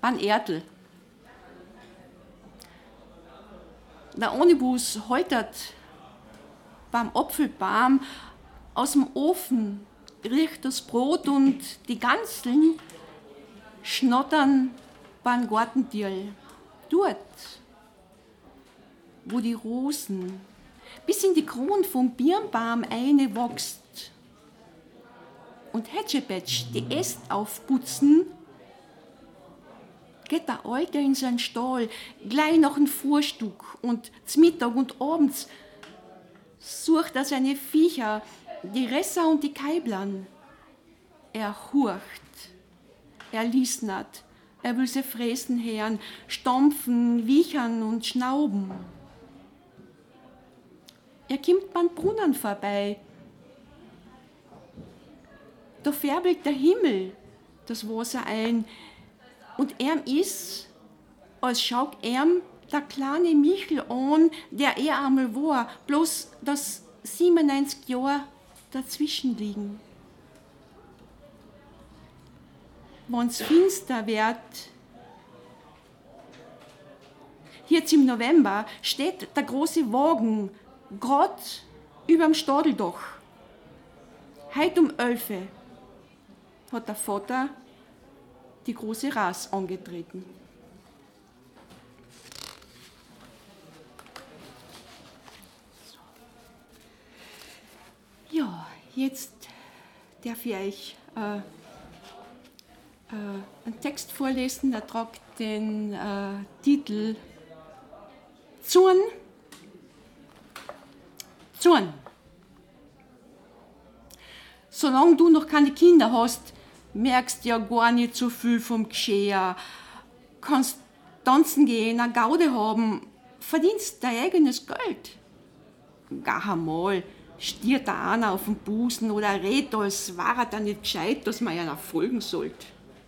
beim Erdl. Der Onibus holtert beim Apfelbaum, aus dem Ofen riecht das Brot und die Ganseln schnottern beim Gartentierl. Dort, wo die Rosen bis in die Kron vom Birnbaum einwächst und Hätschepetsch die Äst aufputzen, geht der Alte in seinen Stall, gleich nach dem Frühstück und zum Mittag und abends sucht er seine Viecher, die Resser und die Kaiblern. Er hurcht, er liesnert, er will sie fressen hören, stampfen, wiechern und schnauben. Er kommt beim Brunnen vorbei. Da färbelt der Himmel das Wasser ein und ist, als schaut der kleine Michel an, der einmal war, bloß dass 97 Jahre dazwischen liegen. Wenn's finster wird, jetzt im November steht der große Wagen grad überm Stadeldach. Heut um 11 hat der Vater die große Ras angetreten. Ja, jetzt darf ich euch einen Text vorlesen, der trägt den Titel Zorn. Zorn. Solange du noch keine Kinder hast, merkst du ja gar nicht so viel vom Geschehen. Kannst tanzen gehen, eine Gaude haben, verdienst dein eigenes Geld. Gar einmal stiert da einer auf den Busen oder redet, als wäre er nicht gescheit, dass man einer folgen sollte.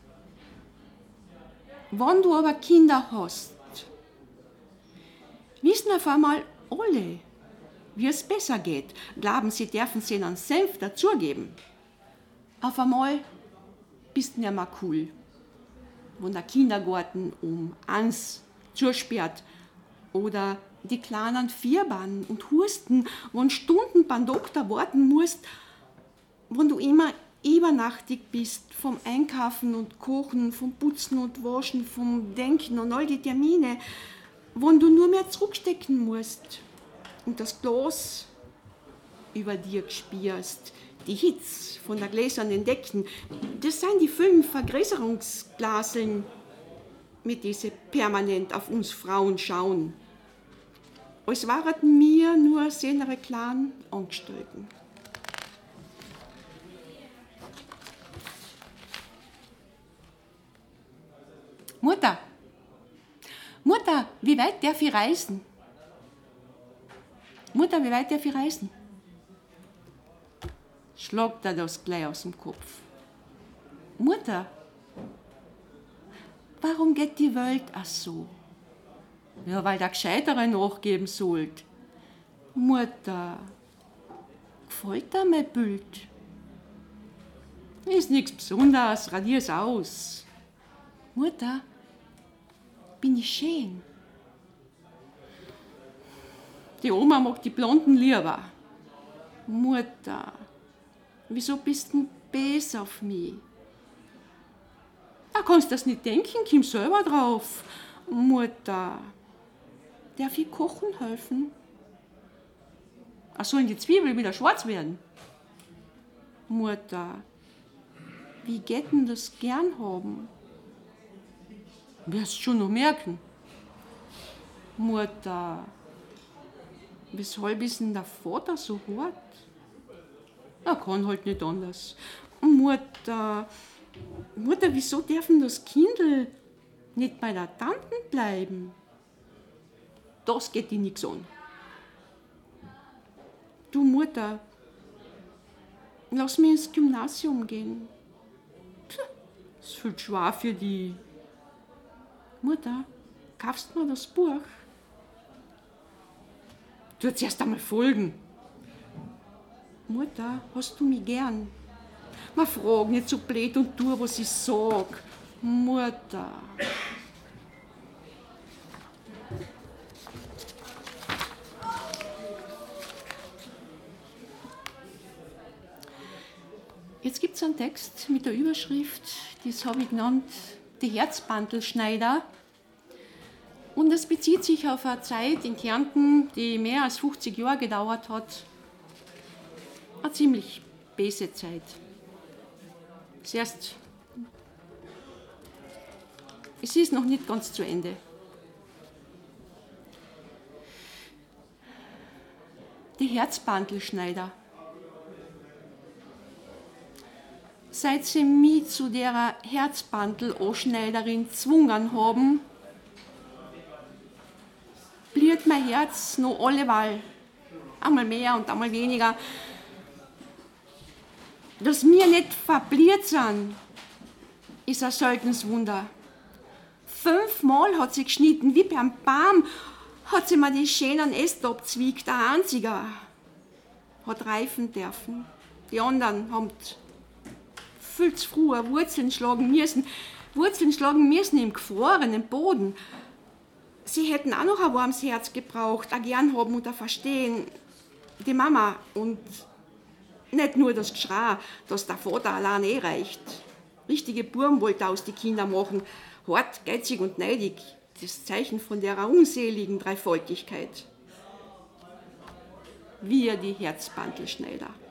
Wenn du aber Kinder hast, wissen auf einmal alle, wie es besser geht. Glauben sie, dürfen sie einen Senf dazugeben. Auf einmal bist du nicht mehr cool. Wenn der Kindergarten um 1 zusperrt oder die Kleinen fiebern und husten, wenn Stunden beim Doktor warten musst, wenn du immer übernachtig bist vom Einkaufen und Kochen, vom Putzen und Waschen, vom Denken und all die Termine, wenn du nur mehr zurückstecken musst und das Glas über dir gespürst, die Hitze von der gläsernen Decken, das sind die 5 Vergrößerungsglaseln, mit denen sie permanent auf uns Frauen schauen. Als waren wir nur seine kleinen Angestellten. Mutter, wie weit darf ich reisen? Mutter, wie weit darf ich reisen? Schlagt er das gleich aus dem Kopf. Mutter, warum geht die Welt auch so? Ja, weil der Gescheitere nachgeben sollte. Mutter, gefällt dir mein Bild? Ist nichts Besonderes, radier's aus. Mutter, bin ich schön? Die Oma mag die Blonden lieber. Mutter, wieso bist du böse auf mich? Da kannst du das nicht denken, komm selber drauf. Mutter, darf ich kochen helfen? Sollen die Zwiebeln wieder schwarz werden? Mutter, wie geht denn das gern haben? Wirst schon noch merken. Mutter, weshalb ist denn der Vater so hart? Er kann halt nicht anders. Mutter, wieso dürfen das Kindl nicht bei der Tante bleiben? Das geht dich nichts an. Du Mutter, lass mich ins Gymnasium gehen. Das ist viel schwer für die. Mutter, kaufst mir das Buch? Du wirst erst einmal folgen. Mutter, hast du mich gern? Man frag nicht so blöd und tu, was ich sag. Mutter. Jetzt gibt es einen Text mit der Überschrift, das habe ich genannt, die Herzbandelschneider. Und es bezieht sich auf eine Zeit in Kärnten, die mehr als 50 Jahre gedauert hat. Eine ziemlich böse Zeit. Zuerst, es ist noch nicht ganz zu Ende. Die Herzbandelschneider. Seit sie mich zu der Herzbandel-Anschneiderin gezwungen haben, blüht mein Herz noch alleweil, einmal mehr und einmal weniger. Dass wir nicht verbliert sind, ist ein seltenes Wunder. 5-mal hat sie geschnitten, wie beim Baum, hat sie mir die schönen Äste abzwiegt, ein einziger hat reifen dürfen. Die anderen haben viel zu früh Wurzeln schlagen müssen im gefrorenen Boden. Sie hätten auch noch ein warmes Herz gebraucht, ein gern haben und ein Verstehen. Die Mama und nicht nur das Geschrei, dass der Vater allein reicht. Richtige Burm wollte aus die Kinder machen, hart, geizig und neidig. Das Zeichen von der unseligen Dreifaltigkeit. Wir die Herzbandelschneider.